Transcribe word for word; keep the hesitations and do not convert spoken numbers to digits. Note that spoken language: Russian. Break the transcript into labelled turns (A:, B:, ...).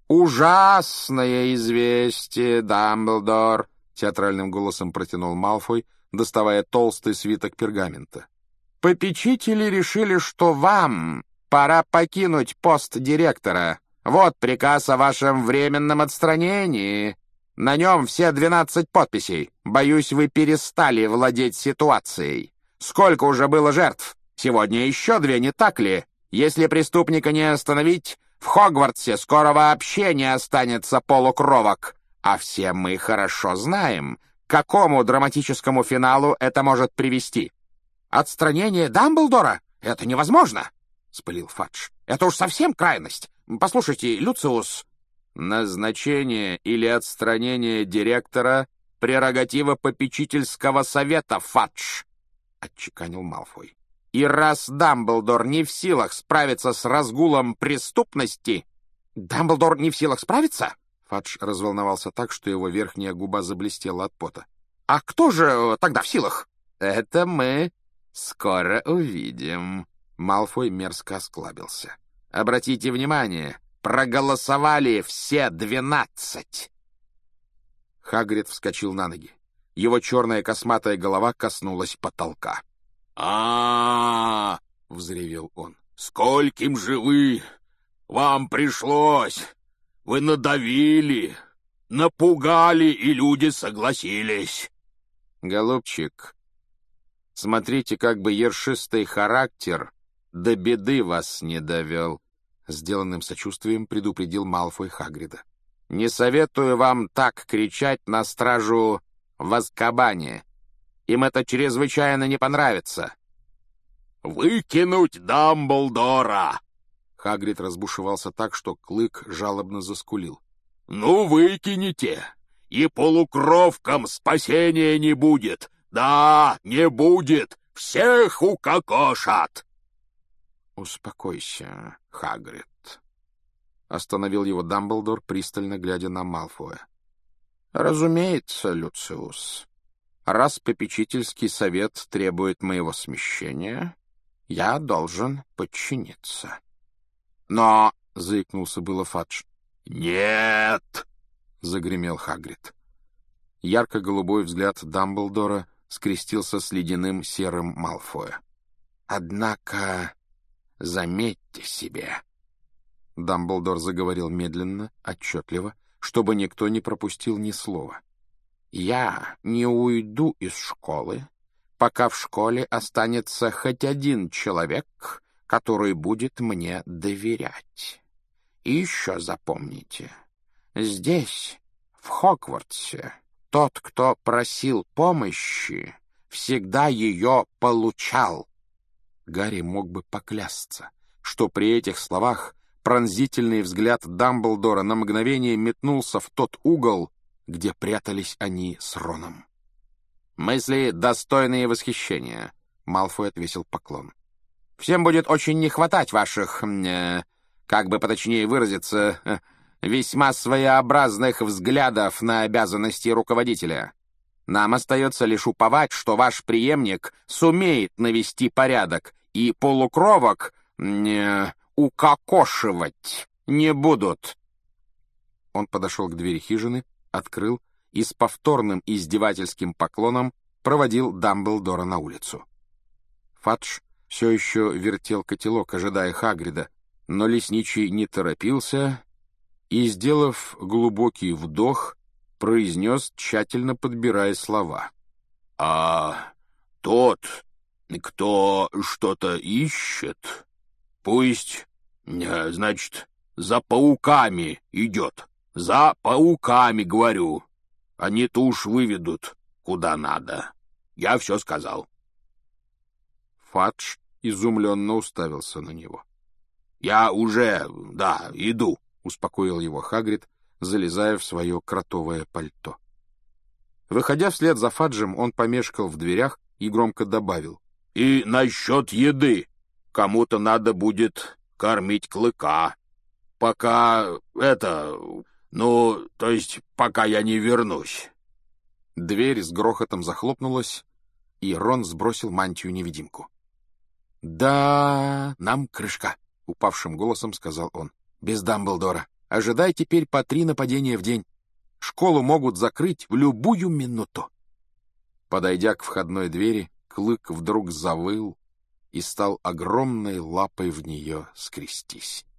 A: «Ужасное известие, Дамблдор!» — театральным голосом протянул Малфой, доставая толстый свиток пергамента. «Попечители решили, что вам пора покинуть пост директора. Вот приказ о вашем временном отстранении. На нем все двенадцать подписей. Боюсь, вы перестали владеть ситуацией. Сколько уже было жертв? Сегодня еще две, не так ли? Если преступника не остановить, в Хогвартсе скоро вообще не останется полукровок. А все мы хорошо знаем, к какому драматическому финалу это может привести. Отстранение Дамблдора? Это невозможно!» — спылил Фадж. «Это уж совсем крайность. Послушайте, Люциус...» «Назначение или отстранение директора — прерогатива попечительского совета, Фадж», — отчеканил Малфой. «И раз Дамблдор не в силах справиться с разгулом преступности...» «Дамблдор не в силах справиться?» Фадж разволновался так, что его верхняя губа заблестела от пота. «А кто же тогда в силах?» «Это мы скоро увидим». Малфой мерзко осклабился. «Обратите внимание, проголосовали все двенадцать!» Хагрид вскочил на ноги. Его черная косматая голова коснулась потолка.
B: а, -а, -а — взревел он. «Скольким же вы? Вам пришлось! Вы надавили, напугали, и люди согласились!»
A: «Голубчик, смотрите, как бы ершистый характер до беды вас не довел», — сделанным сочувствием предупредил Малфой Хагрида. «Не советую вам так кричать на стражу в Азкабане. Им это чрезвычайно не понравится».
B: «Выкинуть Дамблдора!»
A: Хагрид разбушевался так, что Клык жалобно заскулил.
B: «Ну, выкинете, и полукровкам спасения не будет. Да, не будет. Всех укокошат!»
A: «Успокойся, Хагрид», — остановил его Дамблдор, пристально глядя на Малфоя. «Разумеется, Люциус, раз попечительский совет требует моего смещения, я должен подчиниться». «Но...» — заикнулся было Фадж.
B: «Нет!»
A: — загремел Хагрид. Ярко-голубой взгляд Дамблдора скрестился с ледяным серым Малфоя. «Однако, заметьте себе...» Дамблдор заговорил медленно, отчетливо, чтобы никто не пропустил ни слова. «Я не уйду из школы, пока в школе останется хоть один человек, который будет мне доверять. И еще запомните, здесь, в Хогвартсе, тот, кто просил помощи, всегда ее получал». Гарри мог бы поклясться, что при этих словах пронзительный взгляд Дамблдора на мгновение метнулся в тот угол, где прятались они с Роном. «Мысли, достойные восхищения», — Малфой отвесил поклон. «Всем будет очень не хватать ваших, э, как бы поточнее выразиться, э, весьма своеобразных взглядов на обязанности руководителя. Нам остается лишь уповать, что ваш преемник сумеет навести порядок, и полукровок э, укокошивать не будут». Он подошел к двери хижины, открыл и с повторным издевательским поклоном проводил Дамблдора на улицу. Фадж все еще вертел котелок, ожидая Хагрида, но лесничий не торопился и, сделав глубокий вдох, произнес, тщательно подбирая слова.
B: «А тот, кто что-то ищет, пусть, значит, за пауками идет. За пауками, говорю. Они-то уж выведут, куда надо. Я все сказал».
A: Фадж изумленно уставился на него.
B: «Я уже, да, иду»,
A: — успокоил его Хагрид, залезая в свое кротовое пальто. Выходя вслед за Фаджем, он помешкал в дверях и громко добавил.
B: «И насчет еды. Кому-то надо будет кормить Клыка. Пока это... Ну, то есть, пока я не вернусь».
A: Дверь с грохотом захлопнулась, и Рон сбросил мантию-невидимку. «Да, нам крышка», — упавшим голосом сказал он. «Без Дамблдора». Ожидай теперь по три нападения в день. Школу могут закрыть в любую минуту». Подойдя к входной двери, Клык вдруг завыл и стал огромной лапой в нее скрестись.